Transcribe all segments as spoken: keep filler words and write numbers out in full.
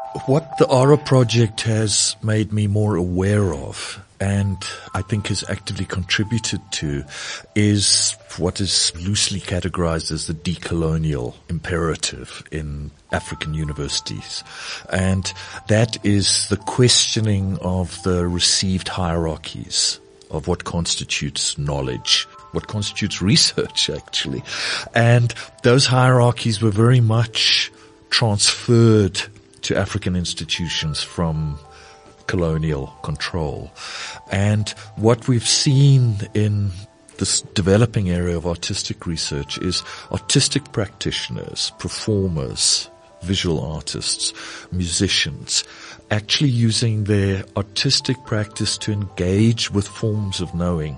What the Aura project has made me more aware of, and I think has actively contributed to, is what is loosely categorized as the decolonial imperative in African universities. And that is the questioning of the received hierarchies of what constitutes knowledge, what constitutes research, actually. And those hierarchies were very much transferred to African institutions from colonial control. And what we've seen in this developing area of artistic research is artistic practitioners, performers, visual artists, musicians, actually using their artistic practice to engage with forms of knowing.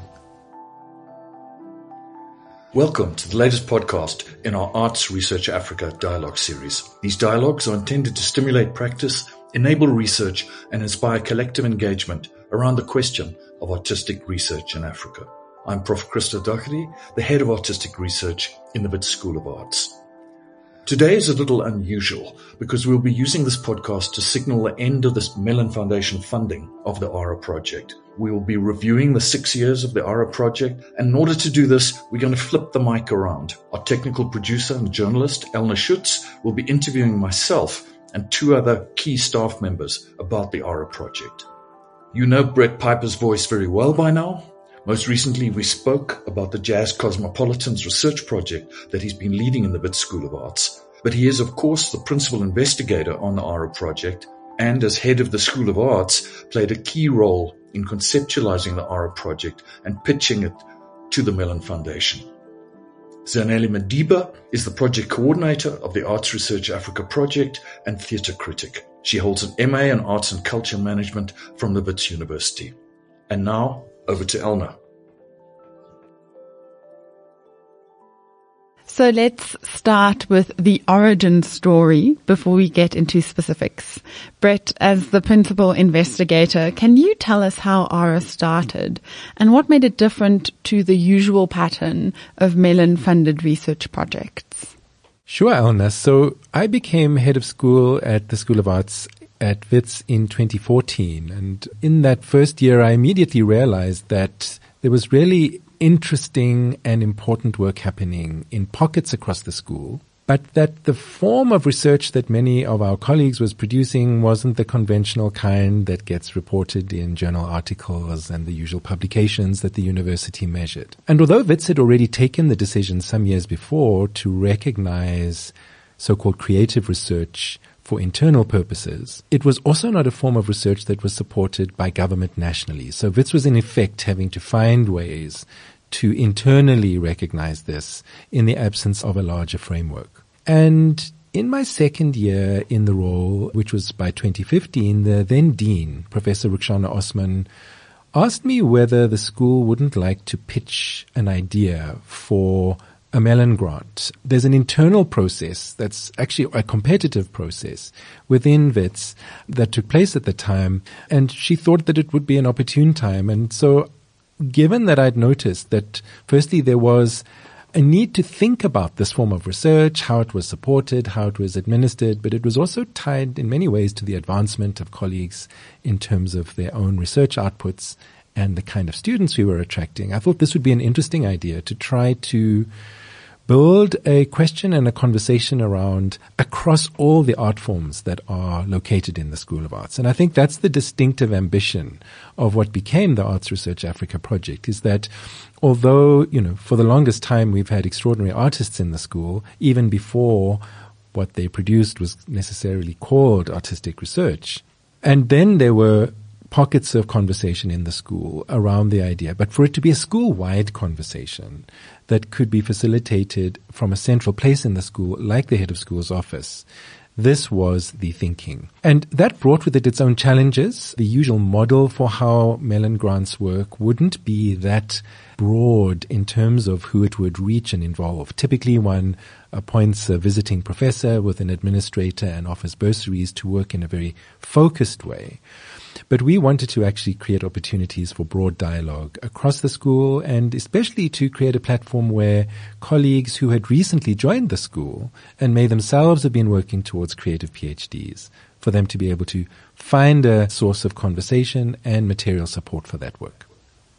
Welcome to the latest podcast in our Arts Research Africa dialogue series. These dialogues are intended to stimulate practice, enable research, and inspire collective engagement around the question of artistic research in Africa. I'm Professor Christo Doherty, the head of artistic research in the Wits School of Arts. Today is a little unusual because we'll be using this podcast to signal the end of this Mellon Foundation funding of the Aura project. We will be reviewing the six years of the Aura project, and in order to do this, we're going to flip the mic around. Our technical producer and journalist, Elna Schutz, will be interviewing myself and two other key staff members about the Aura project. You know Brett Piper's voice very well by now. Most recently, we spoke about the Jazz Cosmopolitans research project that he's been leading in the Wits School of Arts. But he is, of course, the principal investigator on the Aura project, and as head of the School of Arts, played a key role in conceptualizing the Aura project and pitching it to the Mellon Foundation. Zanele Madiba is the project coordinator of the Arts Research Africa project and theatre critic. She holds an M A in Arts and Culture Management from the Wits University. And now, over to Elna. So let's start with the origin story before we get into specifics. Brett, as the principal investigator, can you tell us how Aura started and what made it different to the usual pattern of Mellon-funded research projects? Sure, Elna. So I became head of school at the School of Arts at Wits in twenty fourteen. And in that first year, I immediately realized that there was really interesting and important work happening in pockets across the school, but that the form of research that many of our colleagues was producing wasn't the conventional kind that gets reported in journal articles and the usual publications that the university measured. And although Wits had already taken the decision some years before to recognize so-called creative research for internal purposes, it was also not a form of research that was supported by government nationally. So Wits was in effect having to find ways to internally recognize this in the absence of a larger framework. And in my second year in the role, which was by twenty fifteen, the then dean, Professor Rukshana Osman, asked me whether the school wouldn't like to pitch an idea for a Mellon grant. There's an internal process that's actually a competitive process within Wits that took place at the time, and she thought that it would be an opportune time. And so given that I'd noticed that firstly there was a need to think about this form of research, how it was supported, how it was administered, but it was also tied in many ways to the advancement of colleagues in terms of their own research outputs and the kind of students we were attracting, I thought this would be an interesting idea to try to build a question and a conversation around across all the art forms that are located in the School of Arts. And I think that's the distinctive ambition of what became the Arts Research Africa project, is that although, you know, for the longest time we've had extraordinary artists in the school, even before what they produced was necessarily called artistic research. And then there were pockets of conversation in the school around the idea, but for it to be a school-wide conversation that could be facilitated from a central place in the school, like the head of school's office, this was the thinking. And that brought with it its own challenges. The usual model for how Mellon grants work wouldn't be that broad in terms of who it would reach and involve. Typically one appoints a visiting professor with an administrator and offers bursaries to work in a very focused way. But we wanted to actually create opportunities for broad dialogue across the school, and especially to create a platform where colleagues who had recently joined the school and may themselves have been working towards creative PhDs, for them to be able to find a source of conversation and material support for that work.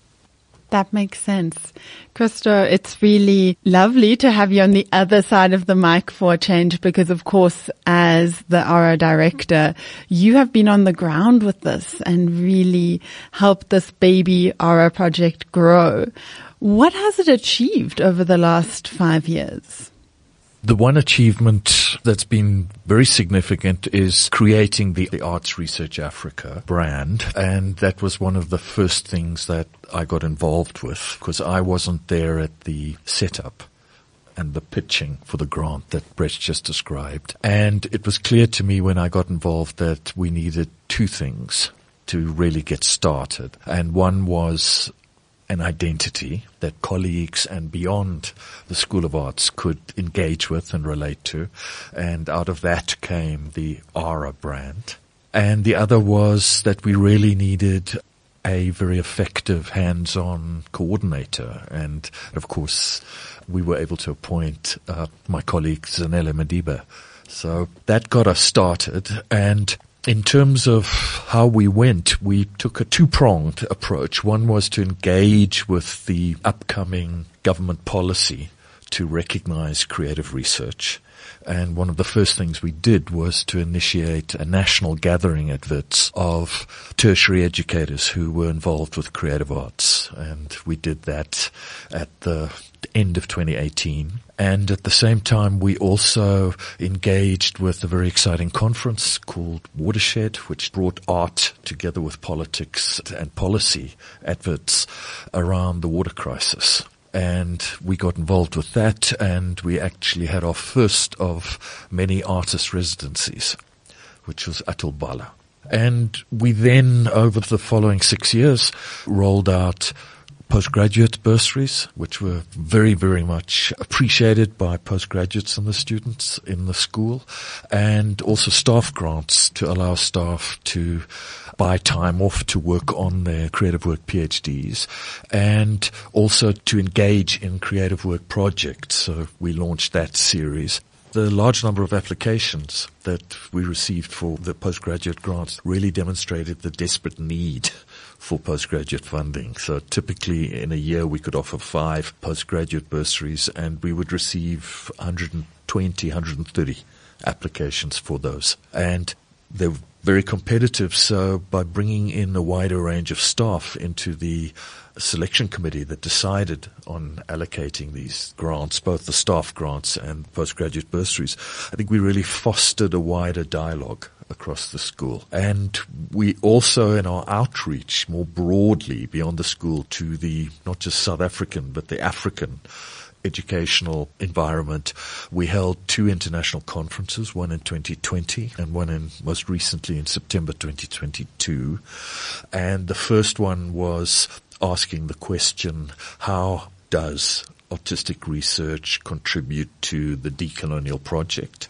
That makes sense. Christo, it's really lovely to have you on the other side of the mic for a change, because of course, as the ARA director, you have been on the ground with this and really helped this baby ARA project grow. What has it achieved over the last five years? The one achievement that's been very significant is creating the, the Arts Research Africa brand. And that was one of the first things that I got involved with, because I wasn't there at the setup and the pitching for the grant that Brett just described. And it was clear to me when I got involved that we needed two things to really get started. And one was an identity that colleagues and beyond the School of Arts could engage with and relate to. And out of that came the ARA brand. And the other was that we really needed a very effective hands-on coordinator. And of course, we were able to appoint uh, my colleague Zanele Madiba. So that got us started. And in terms of how we went, we took a two-pronged approach. One was to engage with the upcoming government policy to recognize creative research. And one of the first things we did was to initiate a national gathering at Wits of tertiary educators who were involved with creative arts. And we did that at the end of twenty eighteen. And at the same time, we also engaged with a very exciting conference called Watershed, which brought art together with politics and policy at Wits around the water crisis. And we got involved with that, and we actually had our first of many artist residencies, which was Atul Bala. And we then, over the following six years, rolled out postgraduate bursaries, which were very, very much appreciated by postgraduates and the students in the school, and also staff grants to allow staff to buy time off to work on their creative work PhDs, and also to engage in creative work projects. So we launched that series. The large number of applications that we received for the postgraduate grants really demonstrated the desperate need for postgraduate funding. So typically in a year we could offer five postgraduate bursaries, and we would receive one hundred twenty, one hundred thirty applications for those. And they were very competitive, so by bringing in a wider range of staff into the selection committee that decided on allocating these grants, both the staff grants and postgraduate bursaries, I think we really fostered a wider dialogue across the school. And we also, in our outreach more broadly beyond the school to the not just South African but the African educational environment, we held two international conferences, one in twenty twenty and one in most recently in September twenty twenty-two. And the first one was asking the question, how does artistic research contribute to the decolonial project?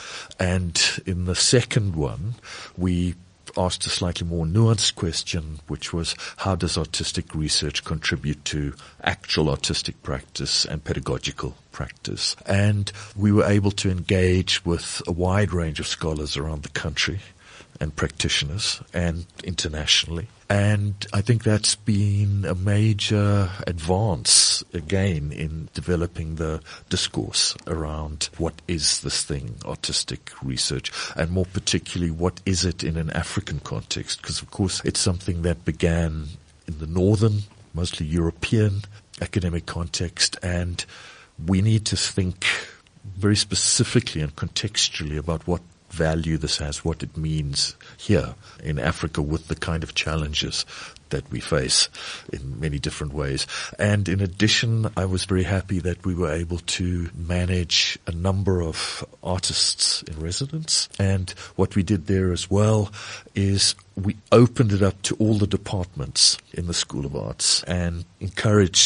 And in the second one, we asked a slightly more nuanced question, which was, how does artistic research contribute to actual artistic practice and pedagogical practice? And we were able to engage with a wide range of scholars around the country and practitioners and internationally. And I think that's been a major advance, again, in developing the discourse around what is this thing, artistic research, and more particularly, what is it in an African context? Because, of course, it's something that began in the northern, mostly European academic context, and we need to think very specifically and contextually about what value this has, what it means here in Africa with the kind of challenges that we face in many different ways. And in addition, I was very happy that we were able to manage a number of artists in residence. And what we did there as well is we opened it up to all the departments in the School of Arts and encouraged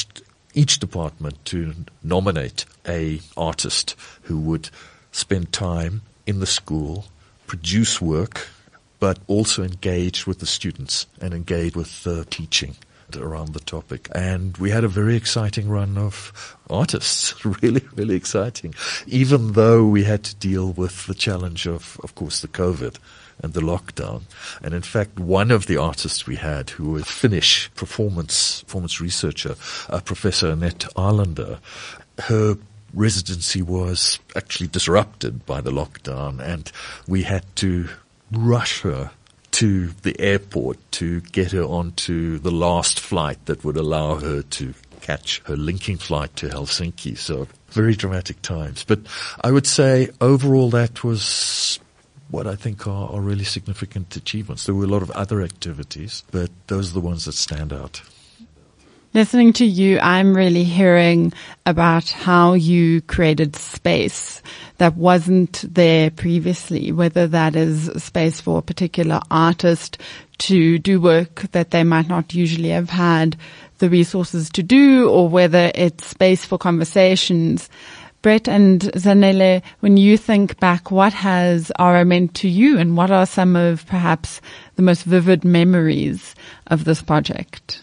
each department to nominate a artist who would spend time in the school, produce work, but also engage with the students and engage with the teaching around the topic. And we had a very exciting run of artists, really, really exciting, even though we had to deal with the challenge of, of course, the COVID and the lockdown. And in fact, one of the artists we had, who was a Finnish performance, performance researcher, uh, Professor Annette Arlander, her residency was actually disrupted by the lockdown, and we had to rush her to the airport to get her onto the last flight that would allow her to catch her linking flight to Helsinki. So very dramatic times. But I would say overall that was what I think are, are really significant achievements. There were a lot of other activities, but those are the ones that stand out. Listening to you, I'm really hearing about how you created space that wasn't there previously, whether that is space for a particular artist to do work that they might not usually have had the resources to do, or whether it's space for conversations. Brett and Zanele, when you think back, what has Ara meant to you, and what are some of perhaps the most vivid memories of this project?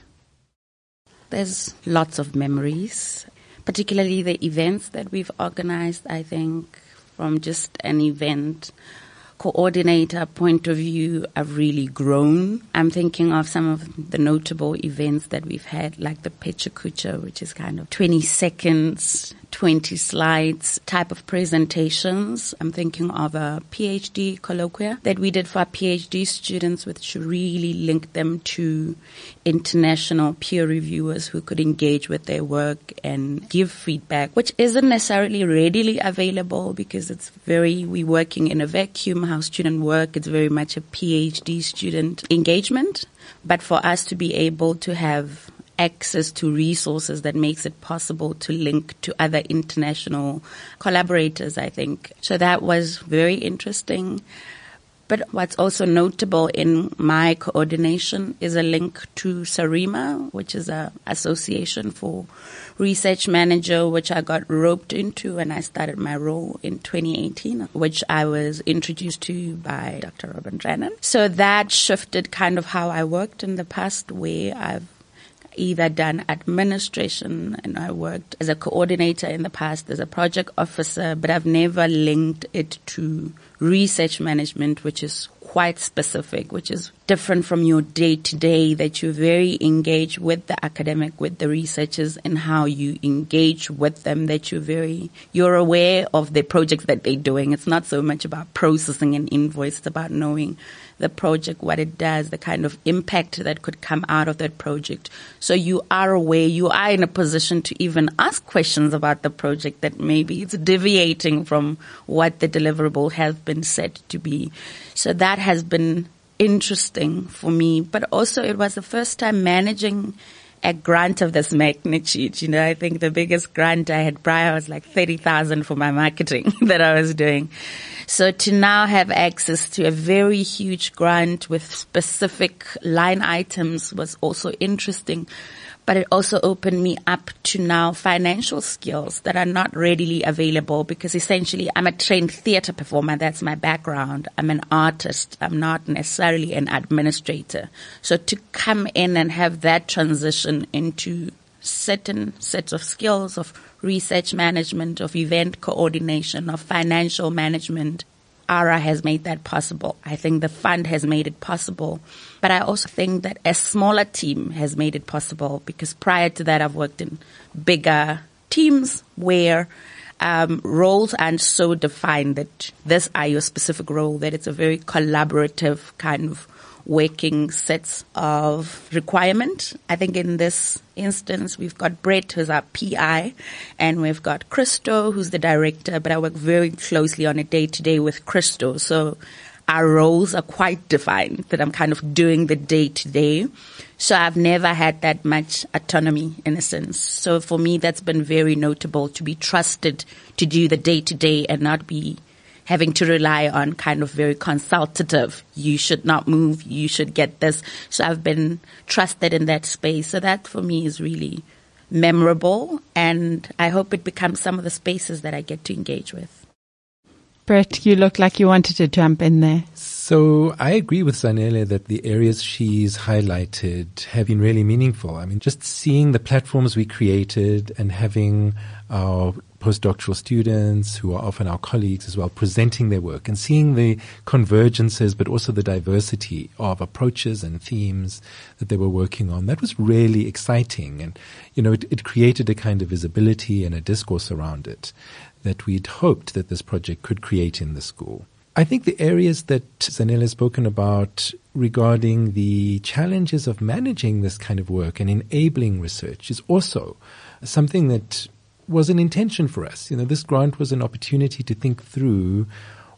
There's lots of memories, particularly the events that we've organized. I think from just an event coordinator point of view, I've really grown. I'm thinking of some of the notable events that we've had, like the Pecha Kucha, which is kind of twenty seconds, twenty slides type of presentations. I'm thinking of a PhD colloquia that we did for our PhD students, which really linked them to international peer reviewers who could engage with their work and give feedback, which isn't necessarily readily available because it's very, we're working in a vacuum. How student work, it's very much a PhD student engagement. But for us to be able to have access to resources that makes it possible to link to other international collaborators, I think. So that was very interesting. But what's also notable in my coordination is a link to SARIMA, which is an association for research manager, which I got roped into when I started my role in twenty eighteen, which I was introduced to by Doctor Robin Drennan. So that shifted kind of how I worked in the past, where I've either done administration, and I worked as a coordinator in the past, as a project officer, but I've never linked it to research management, which is quite specific, which is different from your day-to-day, that you're very engaged with the academic, with the researchers, and how you engage with them, that you're very, you're aware of the projects that they're doing. It's not so much about processing an invoice, it's about knowing the project, what it does, the kind of impact that could come out of that project. So you are aware, you are in a position to even ask questions about the project that maybe it's deviating from what the deliverable has been said to be. So that has been interesting for me. But also it was the first time managing a grant of this magnitude. You know, I think the biggest grant I had prior was like thirty thousand for my marketing that I was doing. So to now have access to a very huge grant with specific line items was also interesting. But it also opened me up to now financial skills that are not readily available, because essentially I'm a trained theater performer. That's my background. I'm an artist. I'm not necessarily an administrator. So to come in and have that transition into certain sets of skills of research management, of event coordination, of financial management, ARA has made that possible. I think the fund has made it possible. But I also think that a smaller team has made it possible, because prior to that I've worked in bigger teams where um, roles aren't so defined that this are your specific role, that it's a very collaborative kind of working sets of requirement. I think in this instance, we've got Brett, who's our P I, and we've got Christo, who's the director, but I work very closely on a day-to-day with Christo. So our roles are quite defined, that I'm kind of doing the day-to-day. So I've never had that much autonomy, in a sense. So for me, that's been very notable, to be trusted to do the day-to-day and not be having to rely on kind of very consultative. You should not move. You should get this. So I've been trusted in that space. So that for me is really memorable, and I hope it becomes some of the spaces that I get to engage with. Brett, you look like you wanted to jump in there. So I agree with Zanele that the areas she's highlighted have been really meaningful. I mean, just seeing the platforms we created and having our postdoctoral students, who are often our colleagues as well, presenting their work and seeing the convergences, but also the diversity of approaches and themes that they were working on. That was really exciting. And, you know, it, it created a kind of visibility and a discourse around it that we'd hoped that this project could create in the school. I think the areas that Zanele has spoken about regarding the challenges of managing this kind of work and enabling research is also something that was an intention for us. You know, this grant was an opportunity to think through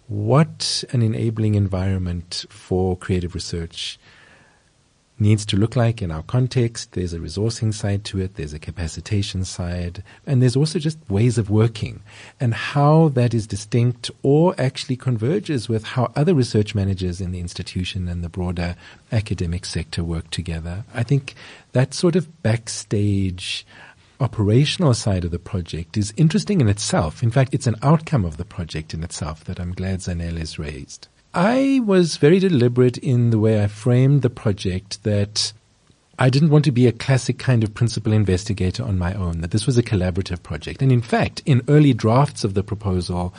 what an enabling environment for creative research needs to look like in our context. There's a resourcing side to it, there's a capacitation side, and there's also just ways of working and how that is distinct or actually converges with how other research managers in the institution and the broader academic sector work together. I think that sort of backstage operational side of the project is interesting in itself. In fact, it's an outcome of the project in itself that I'm glad Zanele has raised. I was very deliberate in the way I framed the project, that I didn't want to be a classic kind of principal investigator on my own, that this was a collaborative project. And in fact, in early drafts of the proposal,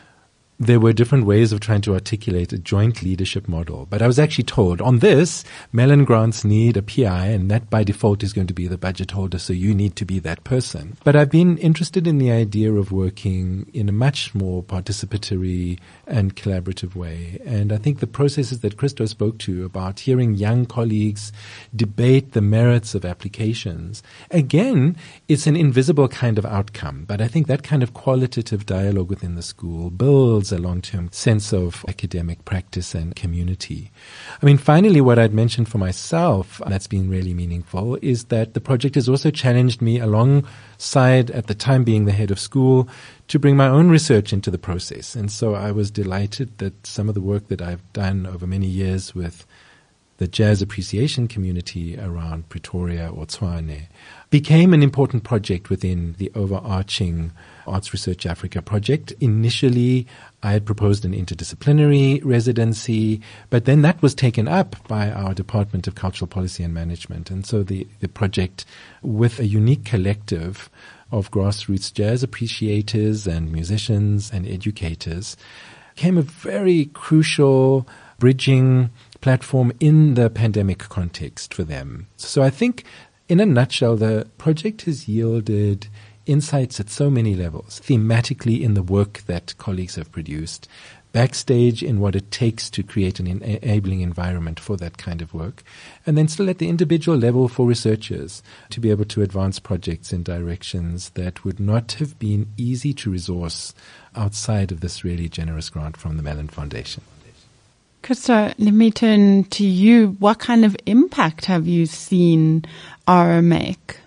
there were different ways of trying to articulate a joint leadership model. But I was actually told, on this, Mellon grants need a P I, and that by default is going to be the budget holder, so you need to be that person. But I've been interested in the idea of working in a much more participatory and collaborative way. And I think the processes that Christo spoke to about hearing young colleagues debate the merits of applications, again, it's an invisible kind of outcome. But I think that kind of qualitative dialogue within the school builds a long-term sense of academic practice and community. I mean, finally, what I'd mentioned for myself that's been really meaningful is that the project has also challenged me alongside, at the time being the head of school, to bring my own research into the process. And so I was delighted that some of the work that I've done over many years with the jazz appreciation community around Pretoria or Tshwane became an important project within the overarching Arts Research Africa project. Initially, I had proposed an interdisciplinary residency, but then that was taken up by our Department of Cultural Policy and Management. And so the, the project, with a unique collective of grassroots jazz appreciators and musicians and educators, became a very crucial bridging platform in the pandemic context for them. So I think, in a nutshell, the project has yielded insights at so many levels, thematically in the work that colleagues have produced, backstage in what it takes to create an enabling environment for that kind of work, and then still at the individual level for researchers to be able to advance projects in directions that would not have been easy to resource outside of this really generous grant from the Mellon Foundation. Christo, let me turn to you. What kind of impact have you seen A R A make?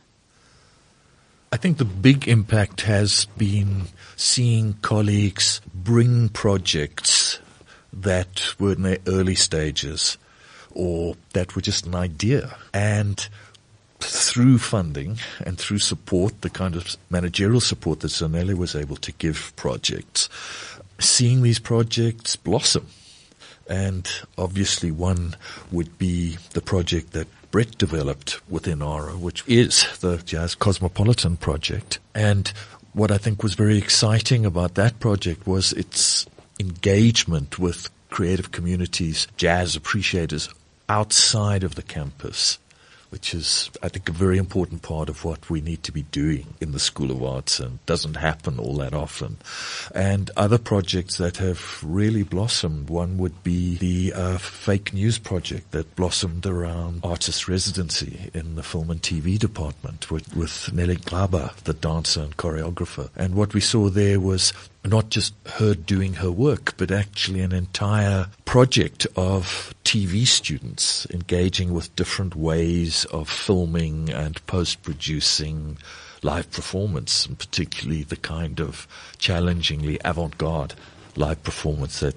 I think the big impact has been seeing colleagues bring projects that were in their early stages or that were just an idea, and through funding and through support, the kind of managerial support that Zanele was able to give projects, seeing these projects blossom. And obviously one would be the project that Brett developed within A R A, which is the Jazz Cosmopolitan Project. And what I think was very exciting about that project was its engagement with creative communities, jazz appreciators outside of the campus, which is, I think, a very important part of what we need to be doing in the School of Arts, and doesn't happen all that often. And other projects that have really blossomed, one would be the uh, fake news project that blossomed around artist residency in the film and T V department with, with Nelly Glaba, the dancer and choreographer. And what we saw there was not just her doing her work, but actually an entire project of T V students engaging with different ways of filming and post-producing live performance, and particularly the kind of challengingly avant-garde live performance that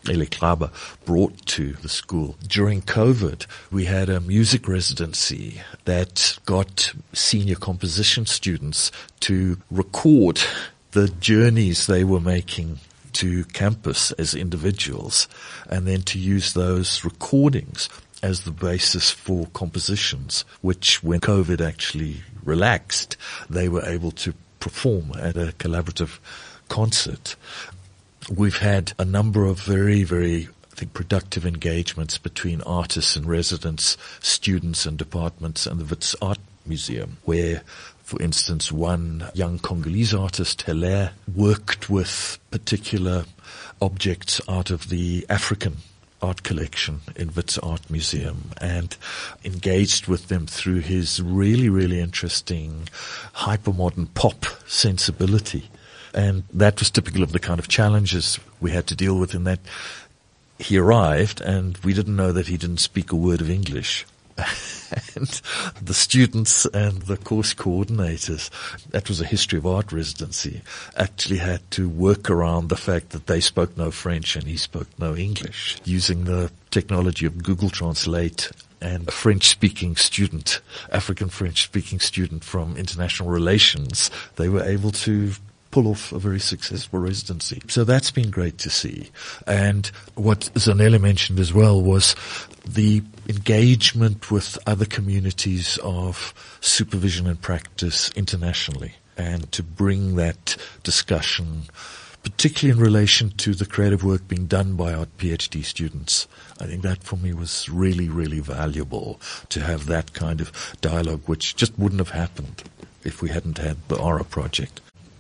Eli Klaber, brought to the school. During COVID, we had a music residency that got senior composition students to record the journeys they were making to campus as individuals, and then to use those recordings as the basis for compositions, which when COVID actually relaxed, they were able to perform at a collaborative concert. We've had a number of very, very, I think, productive engagements between artists and residents, students and departments, and the Wits Art Museum, where, for instance, one young Congolese artist, Hilaire, worked with particular objects out of the African art collection in Wits Art Museum and engaged with them through his really, really interesting hypermodern pop sensibility. And that was typical of the kind of challenges we had to deal with in that he arrived and we didn't know that he didn't speak a word of English. And the students and the course coordinators, that was a history of art residency, actually had to work around the fact that they spoke no French and he spoke no English, using the technology of Google Translate. And a French-speaking student, African French-speaking student from international relations, they were able to pull off a very successful residency. So that's been great to see. And what Zanele mentioned as well was the engagement with other communities of supervision and practice internationally, and to bring that discussion, particularly in relation to the creative work being done by our PhD students. I think that for me was really, really valuable to have that kind of dialogue, which just wouldn't have happened if we hadn't had the Aura project.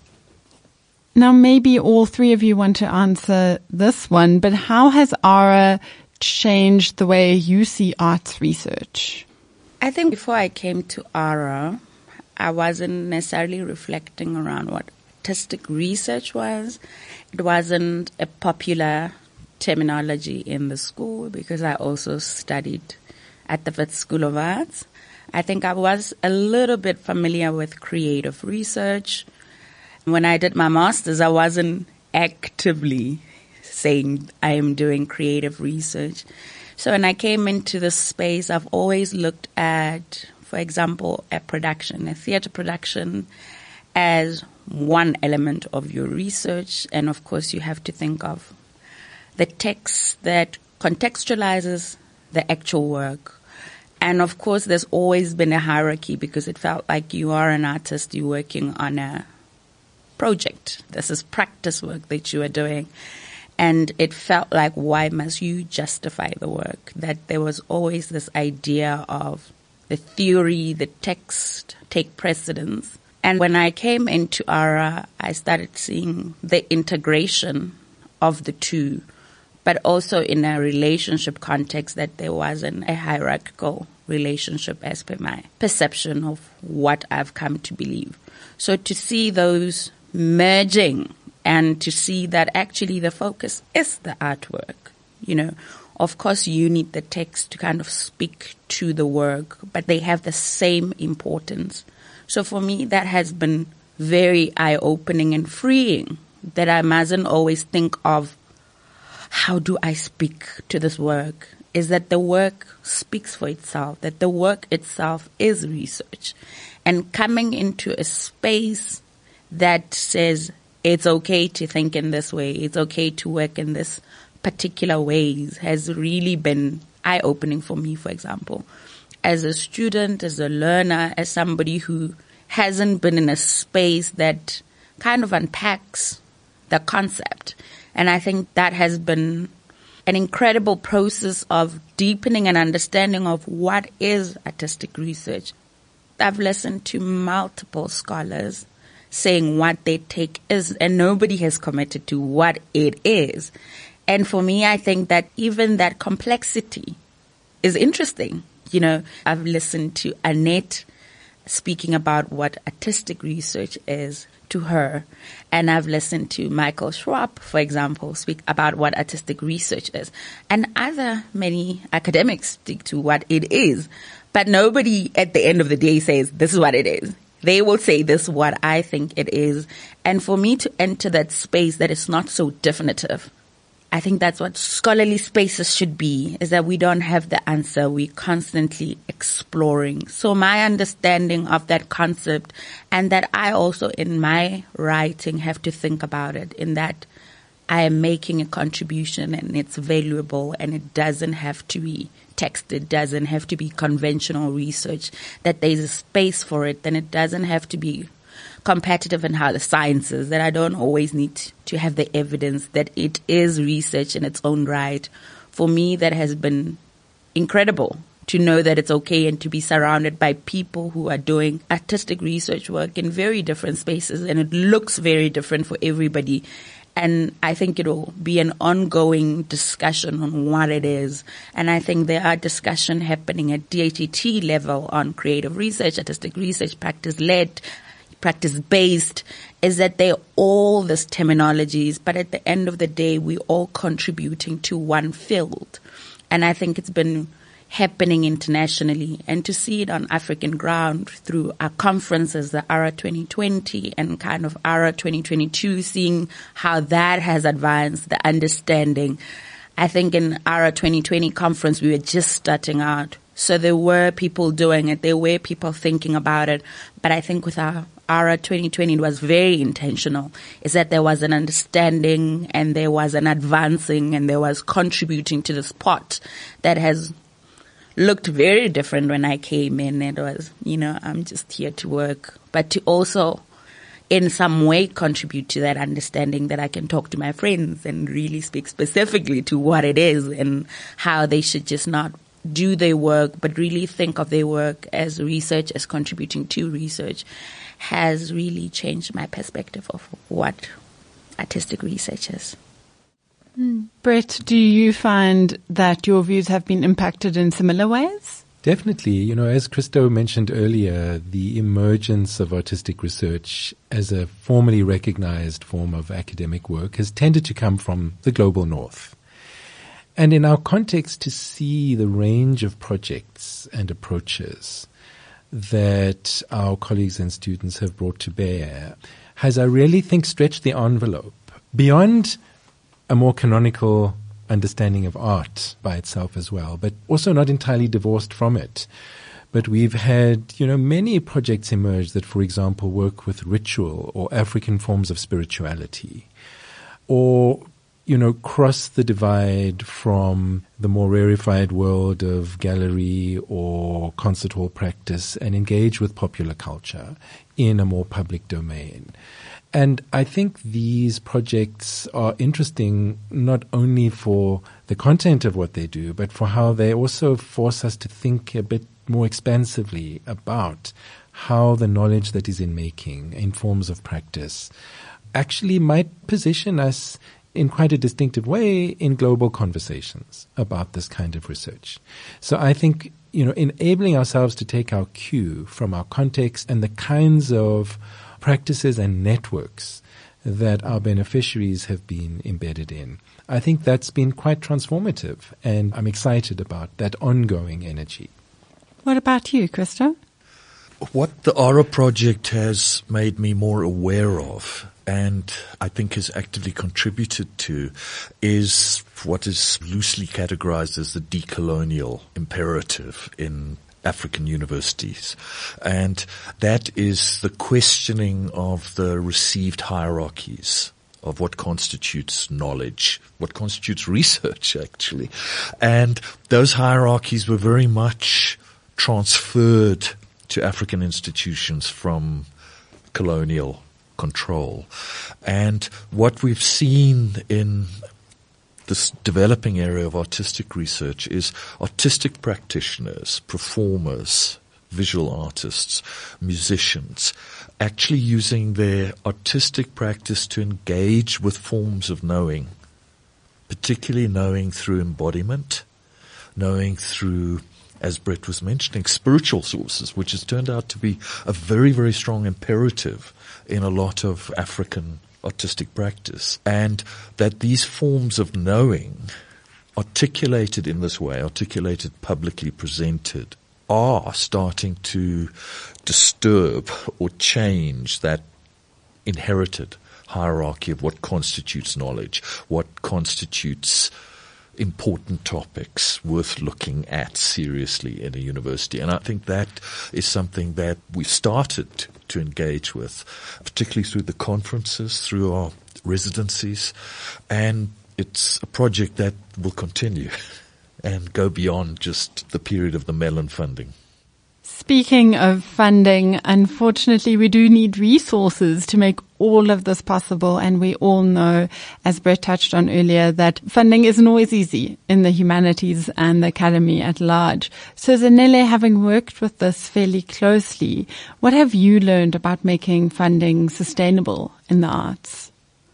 Now, maybe all three of you want to answer this one, but how has Aura changed the way you see arts research? I think before I came to Aura, I wasn't necessarily reflecting around what artistic research was. It wasn't a popular terminology in the school because I also studied at the Wits School of Arts. I think I was a little bit familiar with creative research. When I did my master's, I wasn't actively saying I am doing creative research. So when I came into this space, I've always looked at, for example, a production, a theater production, as one element of your research. And of course, you have to think of the text that contextualizes the actual work. And of course, there's always been a hierarchy because it felt like you are an artist, you're working on a project. This is practice work that you are doing. And it felt like, why must you justify the work? That there was always this idea of the theory, the text take precedence. And when I came into Aura, I started seeing the integration of the two, but also in a relationship context, that there wasn't a hierarchical relationship as per my perception of what I've come to believe. So to see those merging and to see that actually the focus is the artwork, you know, of course you need the text to kind of speak to the work, but they have the same importance. So for me, that has been very eye-opening and freeing, that I mustn't always think of how do I speak to this work, is that the work speaks for itself, that the work itself is research. And coming into a space that says it's okay to think in this way, it's okay to work in this particular ways, has really been eye-opening for me, for example. As a student, as a learner, as somebody who hasn't been in a space that kind of unpacks the concept. And I think that has been an incredible process of deepening an understanding of what is artistic research. I've listened to multiple scholars saying what their take is, and nobody has committed to what it is. And for me, I think that even that complexity is interesting. You know, I've listened to Annette speaking about what artistic research is to her, and I've listened to Michael Schwab, for example, speak about what artistic research is, and other many academics speak to what it is. But nobody at the end of the day says, this is what it is. They will say, this is what I think it is. And for me to enter that space that is not so definitive, I think that's what scholarly spaces should be, is that we don't have the answer. We're constantly exploring. So my understanding of that concept, and that I also in my writing have to think about it, in that I am making a contribution and it's valuable and it doesn't have to be text, it doesn't have to be conventional research, that there's a space for it, then it doesn't have to be competitive in how the sciences, that I don't always need to have the evidence, that it is research in its own right. For me, that has been incredible to know that it's okay and to be surrounded by people who are doing artistic research work in very different spaces, and it looks very different for everybody. And I think it will be an ongoing discussion on what it is. And I think there are discussion happening at D H E T level on creative research, artistic research, practice-led, practice-based, is that they're all these terminologies, but at the end of the day, we're all contributing to one field. And I think it's been happening internationally, and to see it on African ground through our conferences, the A R A twenty twenty and kind of A R A twenty twenty-two, seeing how that has advanced the understanding. I think in A R A twenty twenty conference, we were just starting out. So there were people doing it. There were people thinking about it. But I think with our A R A twenty twenty, it was very intentional, is that there was an understanding and there was an advancing and there was contributing to this pot that has looked very different when I came in. It was, you know, I'm just here to work, but to also in some way contribute to that understanding, that I can talk to my friends and really speak specifically to what it is and how they should just not do their work, but really think of their work as research, as contributing to research, has really changed my perspective of what artistic research is. Mm. Brett, do you find that your views have been impacted in similar ways? Definitely. You know, as Christo mentioned earlier, the emergence of artistic research as a formally recognized form of academic work has tended to come from the global north. And in our context, to see the range of projects and approaches that our colleagues and students have brought to bear has, I really think, stretched the envelope beyond a more canonical understanding of art by itself as well, but also not entirely divorced from it. But we've had, you know, many projects emerge that, for example, work with ritual or African forms of spirituality, or, you know, cross the divide from the more rarefied world of gallery or concert hall practice and engage with popular culture in a more public domain. And I think these projects are interesting not only for the content of what they do, but for how they also force us to think a bit more expansively about how the knowledge that is in making, in forms of practice, actually might position us in quite a distinctive way in global conversations about this kind of research. So I think, you know, enabling ourselves to take our cue from our context and the kinds of practices and networks that our beneficiaries have been embedded in, I think that's been quite transformative, and I'm excited about that ongoing energy. What about you, Christo? What the A R A project has made me more aware of, and I think has actively contributed to, is what is loosely categorized as the decolonial imperative in African universities. And that is the questioning of the received hierarchies of what constitutes knowledge, what constitutes research, actually. And those hierarchies were very much transferred to African institutions from colonial control. And what we've seen in this developing area of artistic research is artistic practitioners, performers, visual artists, musicians, actually using their artistic practice to engage with forms of knowing, particularly knowing through embodiment, knowing through, as Brett was mentioning, spiritual sources, which has turned out to be a very, very strong imperative in a lot of African artistic practice, and that these forms of knowing, articulated in this way, articulated, publicly presented, are starting to disturb or change that inherited hierarchy of what constitutes knowledge, what constitutes important topics worth looking at seriously in a university. And I think that is something that we've started to engage with, particularly through the conferences, through our residencies, and it's a project that will continue and go beyond just the period of the Mellon funding. Speaking of funding, unfortunately, we do need resources to make all of this possible. And we all know, as Brett touched on earlier, that funding isn't always easy in the humanities and the academy at large. So Zanele, having worked with this fairly closely, what have you learned about making funding sustainable in the arts?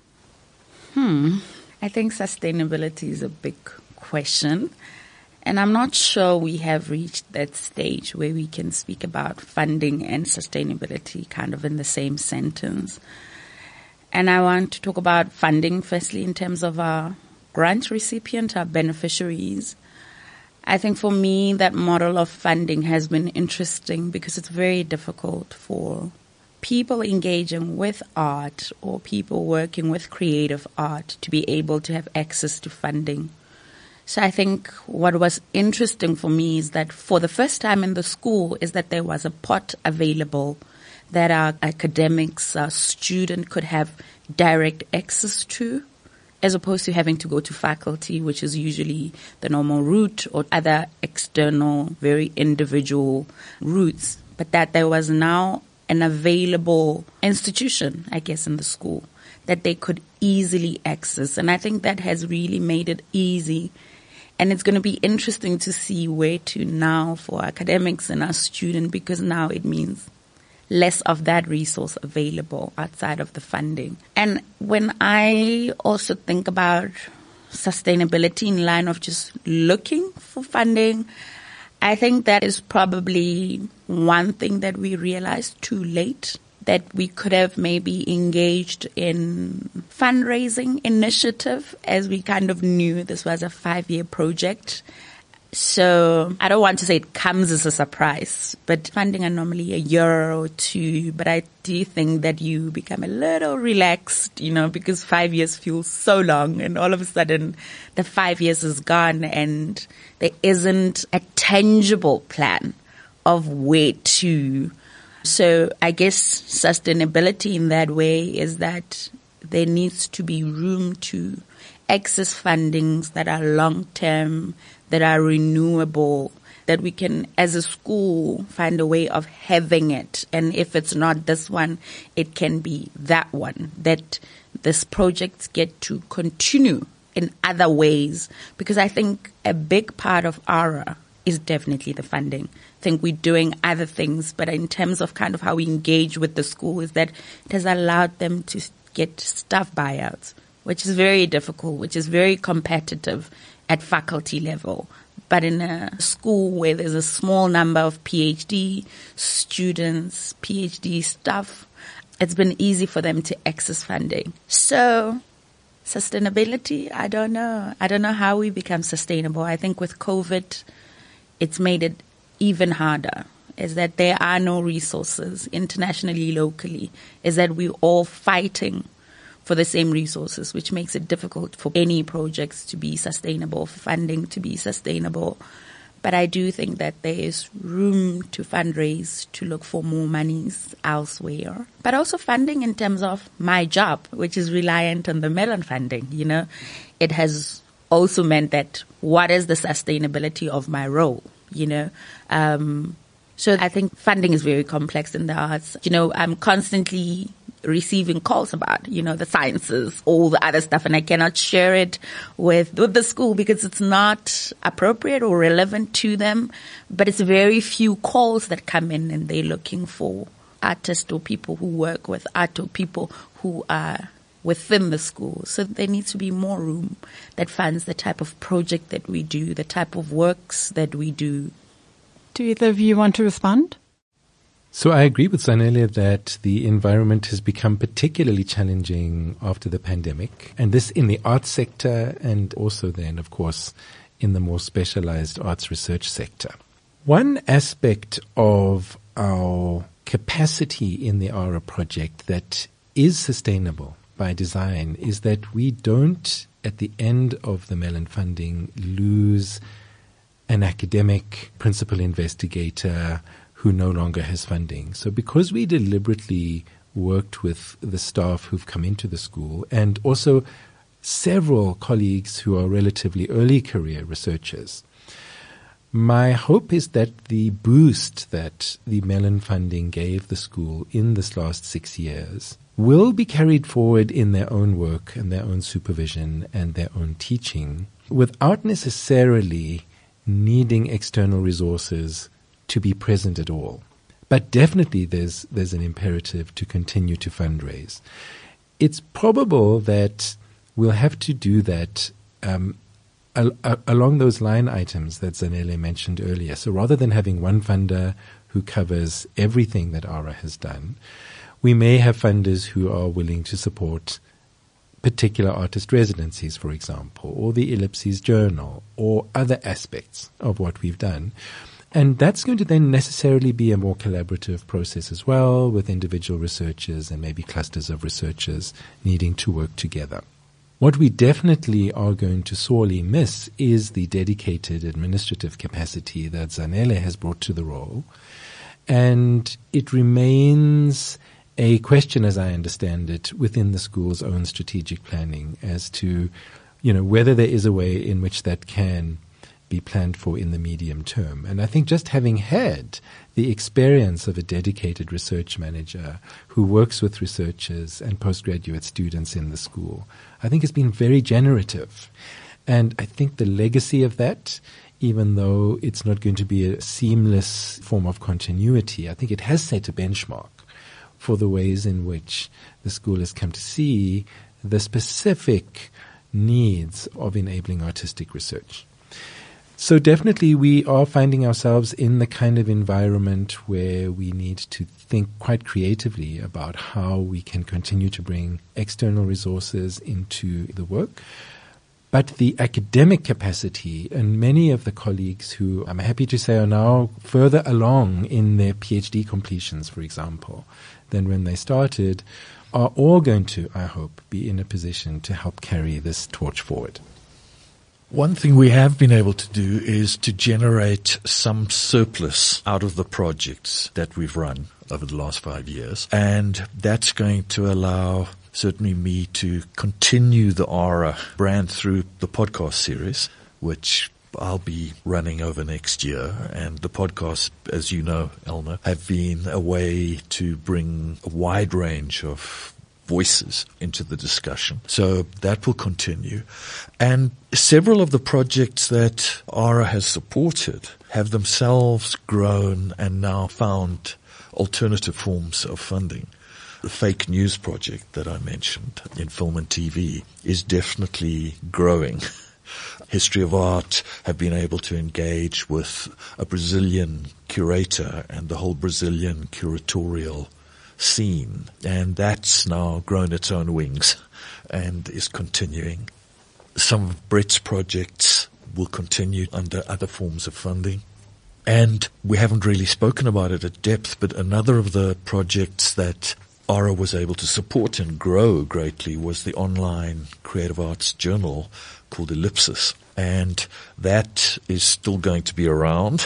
Hmm. I think sustainability is a big question. And I'm not sure we have reached that stage where we can speak about funding and sustainability kind of in the same sentence. And I want to talk about funding firstly in terms of our grant recipient, our beneficiaries. I think for me that model of funding has been interesting because it's very difficult for people engaging with art or people working with creative art to be able to have access to funding. So I think what was interesting for me is that for the first time in the school is that there was a pot available that our academics, our student could have direct access to, as opposed to having to go to faculty, which is usually the normal route, or other external, very individual routes. But that there was now an available institution, I guess, in the school that they could easily access. And I think that has really made it easy. And it's going to be interesting to see where to now for academics and our students, because now it means less of that resource available outside of the funding. And when I also think about sustainability in line of just looking for funding, I think that is probably one thing that we realized too late, that we could have maybe engaged in fundraising initiative as we kind of knew this was a five-year project. So I don't want to say it comes as a surprise, but funding are normally a year or two. But I do think that you become a little relaxed, you know, because five years feels so long, and all of a sudden the five years is gone and there isn't a tangible plan of where to. So I guess sustainability in that way is that there needs to be room to access fundings that are long-term, that are renewable, that we can, as a school, find a way of having it. And if it's not this one, it can be that one, that this projects get to continue in other ways. Because I think a big part of ARA is definitely the funding. I think we're doing other things, but in terms of kind of how we engage with the school is that it has allowed them to get staff buyouts, which is very difficult, which is very competitive at faculty level. But in a school where there's a small number of PhD students, PhD staff, it's been easy for them to access funding. So sustainability, I don't know. I don't know how we become sustainable. I think with COVID, it's made it even harder, is that there are no resources internationally, locally, is that we're all fighting for the same resources, which makes it difficult for any projects to be sustainable, for funding to be sustainable. But I do think that there is room to fundraise, to look for more monies elsewhere. But also funding in terms of my job, which is reliant on the Mellon funding. You know, it has also meant that what is the sustainability of my role, you know? Um, so I think funding is very complex in the arts. You know, I'm constantly receiving calls about, you know, the sciences, all the other stuff, and I cannot share it with, with the school because it's not appropriate or relevant to them. But it's very few calls that come in and they're looking for artists or people who work with art or people who are within the school. So there needs to be more room that funds the type of project that we do, the type of works that we do. Do either of you want to respond? So I agree with Zanele that the environment has become particularly challenging after the pandemic, and this in the arts sector and also then, of course, in the more specialized arts research sector. One aspect of our capacity in the ARA project that is sustainable, by design is that we don't, at the end of the Mellon funding, lose an academic principal investigator who no longer has funding. So because we deliberately worked with the staff who've come into the school and also several colleagues who are relatively early career researchers, my hope is that the boost that the Mellon funding gave the school in this last six years will be carried forward in their own work and their own supervision and their own teaching without necessarily needing external resources to be present at all. But definitely there's there's an imperative to continue to fundraise. It's probable that we'll have to do that um, al- al- along those line items that Zanele mentioned earlier. So rather than having one funder who covers everything that ARA has done, we may have funders who are willing to support particular artist residencies, for example, or the Ellipses Journal, or other aspects of what we've done. And that's going to then necessarily be a more collaborative process as well, with individual researchers and maybe clusters of researchers needing to work together. What we definitely are going to sorely miss is the dedicated administrative capacity that Zanele has brought to the role. And it remains a question, as I understand it, within the school's own strategic planning as to, you know, whether there is a way in which that can be planned for in the medium term. And I think just having had the experience of a dedicated research manager who works with researchers and postgraduate students in the school, I think has been very generative. And I think the legacy of that, even though it's not going to be a seamless form of continuity, I think it has set a benchmark for the ways in which the school has come to see the specific needs of enabling artistic research. So definitely we are finding ourselves in the kind of environment where we need to think quite creatively about how we can continue to bring external resources into the work. But the academic capacity, and many of the colleagues who I'm happy to say are now further along in their PhD completions, for example, than when they started, are all going to, I hope, be in a position to help carry this torch forward. One thing we have been able to do is to generate some surplus out of the projects that we've run over the last five years. And that's going to allow certainly me to continue the ARA brand through the podcast series, which I'll be running over next year. And the podcasts, as you know, Elna, have been a way to bring a wide range of voices into the discussion. So that will continue. And several of the projects that ARA has supported have themselves grown and now found alternative forms of funding. The fake news project that I mentioned in film and T V is definitely growing. History of Art have been able to engage with a Brazilian curator and the whole Brazilian curatorial scene, and that's now grown its own wings and is continuing. Some of Brett's projects will continue under other forms of funding, and we haven't really spoken about it at depth, but another of the projects that ARA was able to support and grow greatly was the online creative arts journal called Ellipsis, and that is still going to be around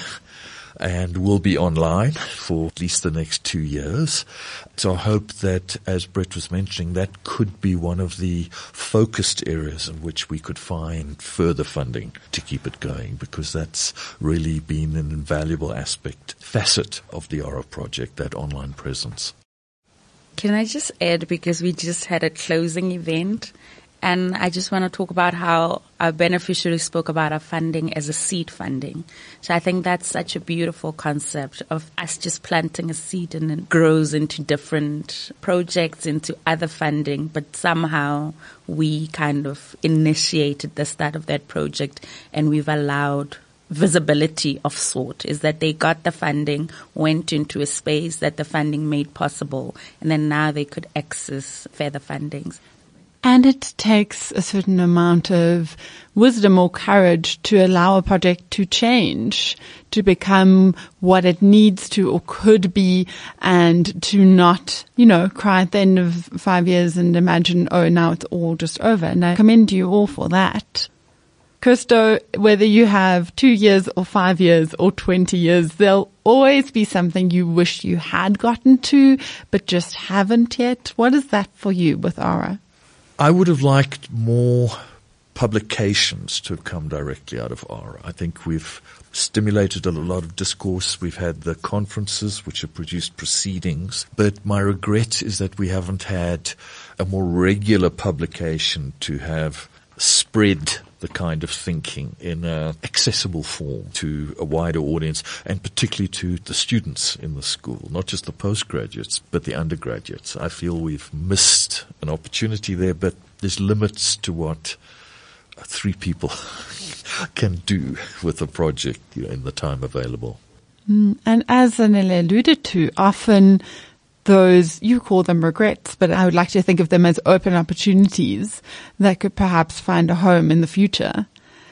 and will be online for at least the next two years. So I hope that, as Brett was mentioning, that could be one of the focused areas in which we could find further funding to keep it going, because that's really been an invaluable aspect, facet of the ARA project, that online presence. Can I just add, because we just had a closing event, and I just want to talk about how our beneficiaries spoke about our funding as a seed funding. So I think that's such a beautiful concept of us just planting a seed and it grows into different projects, into other funding, but somehow we kind of initiated the start of that project and we've allowed visibility of sort, is that they got the funding, went into a space that the funding made possible, and then now they could access further fundings. And it takes a certain amount of wisdom or courage to allow a project to change, to become what it needs to or could be, and to not, you know, cry at the end of five years and imagine, oh, now it's all just over. And I commend you all for that. Christo, whether you have two years or five years or twenty years, there'll always be something you wish you had gotten to, but just haven't yet. What is that for you with Aura? I would have liked more publications to have come directly out of Aura. I think we've stimulated a lot of discourse. We've had the conferences which have produced proceedings, but my regret is that we haven't had a more regular publication to have spread the kind of thinking in an accessible form to a wider audience, and particularly to the students in the school, not just the postgraduates, but the undergraduates. I feel we've missed an opportunity there, but there's limits to what three people can do with a project, you know, in the time available. Mm, and as Zanele alluded to, often those, you call them regrets, but I would like to think of them as open opportunities that could perhaps find a home in the future.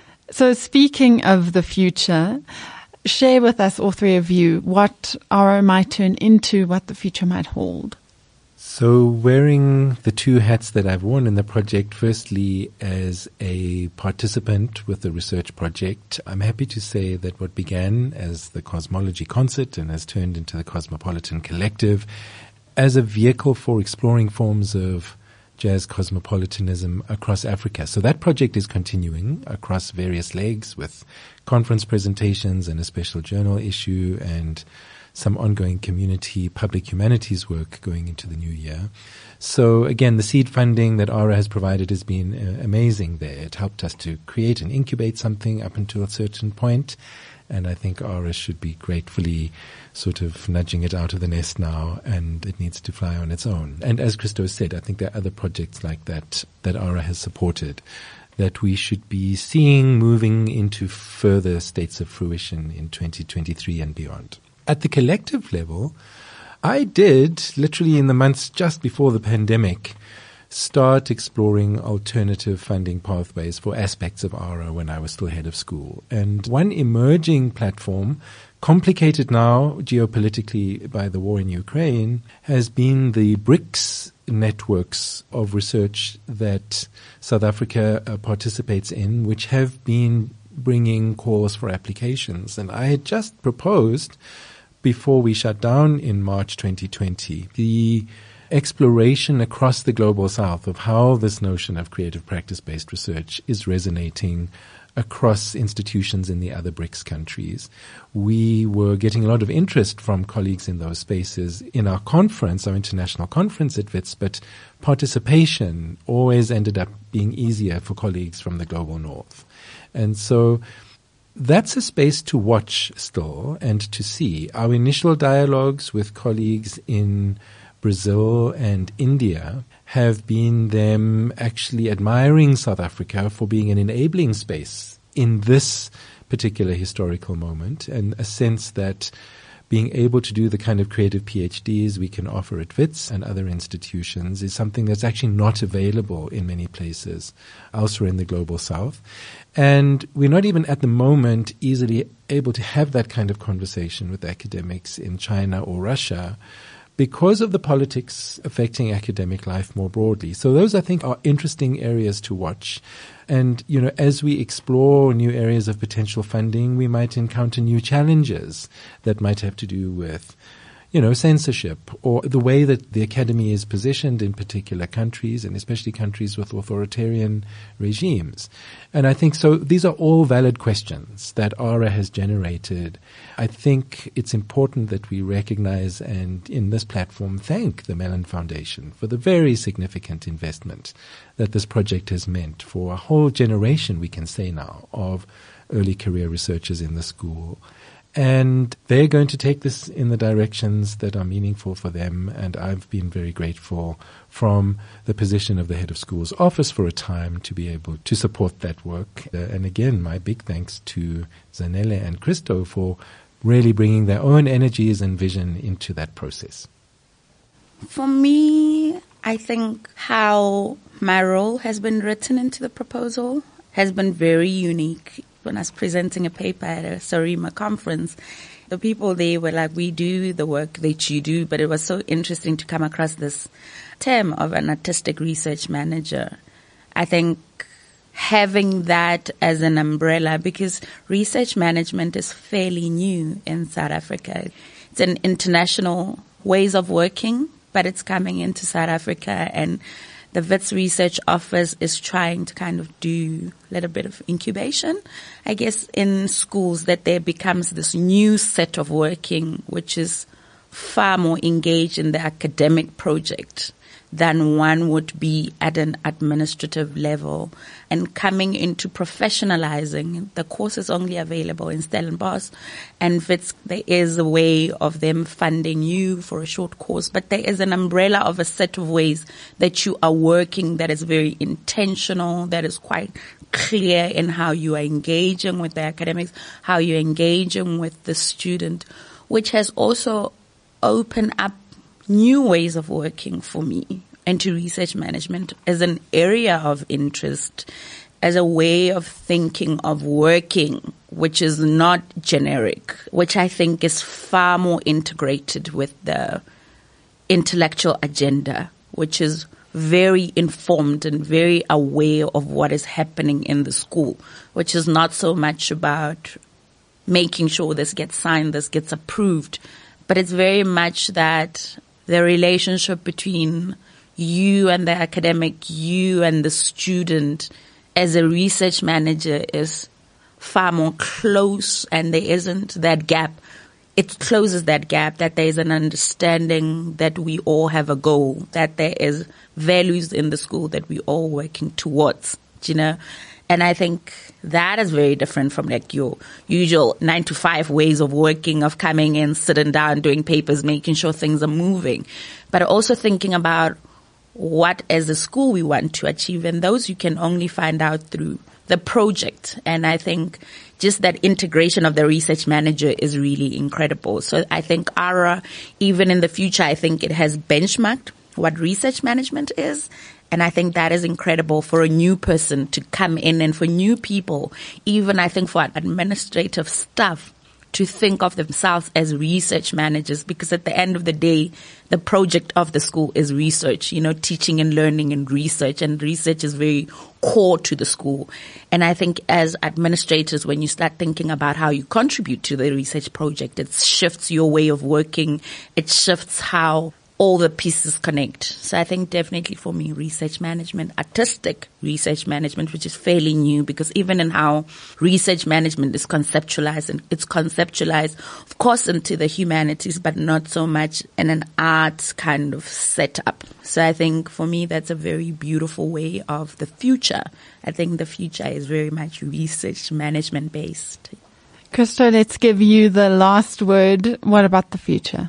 So speaking of the future, share with us, all three of you, what Aura might turn into, what the future might hold. So wearing the two hats that I've worn in the project, firstly as a participant with the research project, I'm happy to say that what began as the Cosmology Concert and has turned into the Cosmopolitan Collective as a vehicle for exploring forms of jazz cosmopolitanism across Africa. So that project is continuing across various legs with conference presentations and a special journal issue and some ongoing community public humanities work going into the new year. So again, the seed funding that Aura has provided has been uh, amazing there. It helped us to create and incubate something up until a certain point. And I think Aura should be gratefully sort of nudging it out of the nest now, and it needs to fly on its own. And as Christo said, I think there are other projects like that that Aura has supported that we should be seeing moving into further states of fruition in twenty twenty-three and beyond. At the collective level, I did, literally in the months just before the pandemic, start exploring alternative funding pathways for aspects of Aura when I was still head of school. And one emerging platform, complicated now geopolitically by the war in Ukraine, has been the BRICS networks of research that South Africa uh, participates in, which have been bringing calls for applications. And I had just proposed, before we shut down in March twenty twenty, the exploration across the global south of how this notion of creative practice-based research is resonating across institutions in the other BRICS countries. We were getting a lot of interest from colleagues in those spaces in our conference, our international conference at WITS, but participation always ended up being easier for colleagues from the global north. And so that's a space to watch still and to see. Our initial dialogues with colleagues in Brazil and India have been them actually admiring South Africa for being an enabling space in this particular historical moment, and a sense that being able to do the kind of creative PhDs we can offer at WITS and other institutions is something that's actually not available in many places elsewhere in the global south. And we're not even at the moment easily able to have that kind of conversation with academics in China or Russia because of the politics affecting academic life more broadly. So those, I think, are interesting areas to watch. And, you know, as we explore new areas of potential funding, we might encounter new challenges that might have to do with, you know, censorship or the way that the academy is positioned in particular countries, and especially countries with authoritarian regimes. And I think so these are all valid questions that Aura has generated. I think it's important that we recognize and in this platform thank the Mellon Foundation for the very significant investment that this project has meant for a whole generation, we can say now, of early career researchers in the school. And they're going to take this in the directions that are meaningful for them. And I've been very grateful from the position of the head of school's office for a time to be able to support that work. Uh, and again, my big thanks to Zanele and Christo for really bringing their own energies and vision into that process. For me, I think how my role has been written into the proposal has been very unique. When I was presenting a paper at a SARIMA conference, the people there were like, we do the work that you do, but it was so interesting to come across this term of an artistic research manager. I think having that as an umbrella, because research management is fairly new in South Africa. It's an international ways of working, but it's coming into South Africa, and the Wits Research Office is trying to kind of do a little bit of incubation, I guess, in schools, that there becomes this new set of working, which is far more engaged in the academic project than one would be at an administrative level. And coming into professionalizing, the course is only available in Stellenbosch, and Wits, there is a way of them funding you for a short course, but there is an umbrella of a set of ways that you are working that is very intentional, that is quite clear in how you are engaging with the academics, how you're engaging with the student, which has also opened up new ways of working for me into research management as an area of interest, as a way of thinking of working, which is not generic, which I think is far more integrated with the intellectual agenda, which is very informed and very aware of what is happening in the school, which is not so much about making sure this gets signed, this gets approved, but it's very much that the relationship between you and the academic, you and the student as a research manager is far more close, and there isn't that gap. It closes that gap, that there is an understanding that we all have a goal, that there is values in the school that we all working towards, you know. And I think that is very different from like your usual nine to five ways of working, of coming in, sitting down, doing papers, making sure things are moving, but also thinking about what as a school we want to achieve. And those you can only find out through the project. And I think just that integration of the research manager is really incredible. So I think A R A, even in the future, I think it has benchmarked what research management is. And I think that is incredible for a new person to come in, and for new people, even I think for administrative staff, to think of themselves as research managers, because at the end of the day, the project of the school is research, you know, teaching and learning and research, and research is very core to the school. And I think as administrators, when you start thinking about how you contribute to the research project, it shifts your way of working. It shifts how all the pieces connect. So I think definitely for me, research management, artistic research management, which is fairly new, because even in how research management is conceptualized, and it's conceptualized, of course, into the humanities, but not so much in an arts kind of setup. So I think for me, that's a very beautiful way of the future. I think the future is very much research management based. Christo, let's give you the last word. What about the future?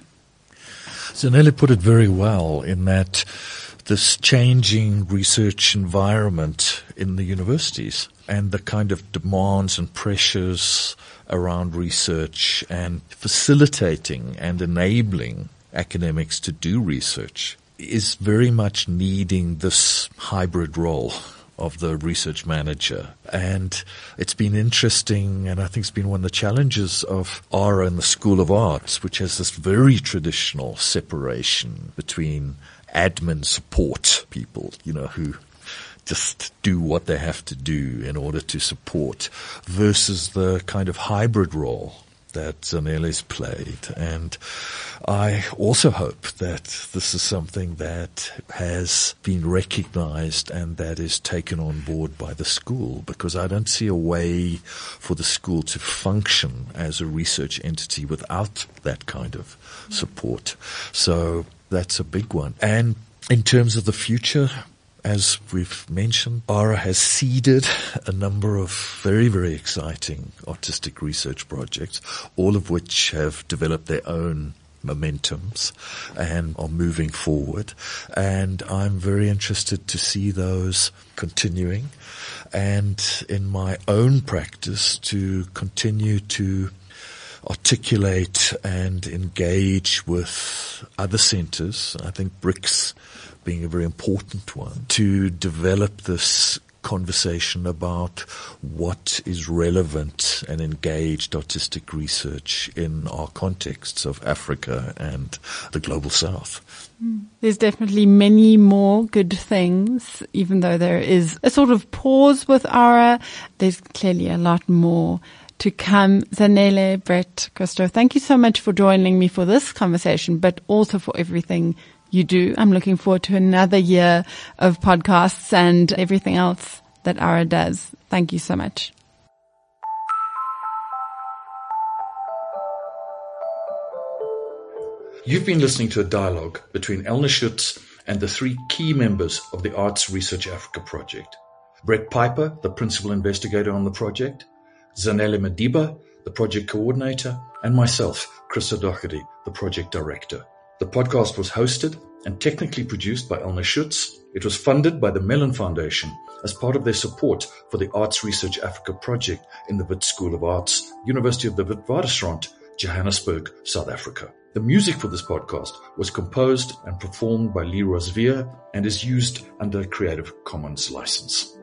Zanele put it very well in that this changing research environment in the universities and the kind of demands and pressures around research and facilitating and enabling academics to do research is very much needing this hybrid role of the research manager. And it's been interesting, and I think it's been one of the challenges of A R A in the School of Arts, which has this very traditional separation between admin support people, you know, who just do what they have to do in order to support, versus the kind of hybrid role that Zanele's played. And I also hope that this is something that has been recognized and that is taken on board by the school, because I don't see a way for the school to function as a research entity without that kind of support. So that's a big one. And in terms of the future, as we've mentioned, A R A has seeded a number of very, very exciting artistic research projects, all of which have developed their own momentums and are moving forward. And I'm very interested to see those continuing, and in my own practice to continue to articulate and engage with other centers. I think BRICS being a very important one, to develop this conversation about what is relevant and engaged artistic research in our contexts of Africa and the global south. There's definitely many more good things, even though there is a sort of pause with ARA. There's clearly a lot more to come. Zanele, Brett, Christo, thank you so much for joining me for this conversation, but also for everything you do. I'm looking forward to another year of podcasts and everything else that ARA does. Thank you so much. You've been listening to a dialogue between Elna Schutz and the three key members of the Arts Research Africa project. Brett Piper, the principal investigator on the project, Zanele Madiba, the project coordinator, and myself, Christo Doherty, the project director. The podcast was hosted and technically produced by Elna Schutz. It was funded by the Mellon Foundation as part of their support for the Arts Research Africa project in the Wits School of Arts, University of the Witwatersrand, Johannesburg, South Africa. The music for this podcast was composed and performed by Leroy Zvier and is used under a Creative Commons license.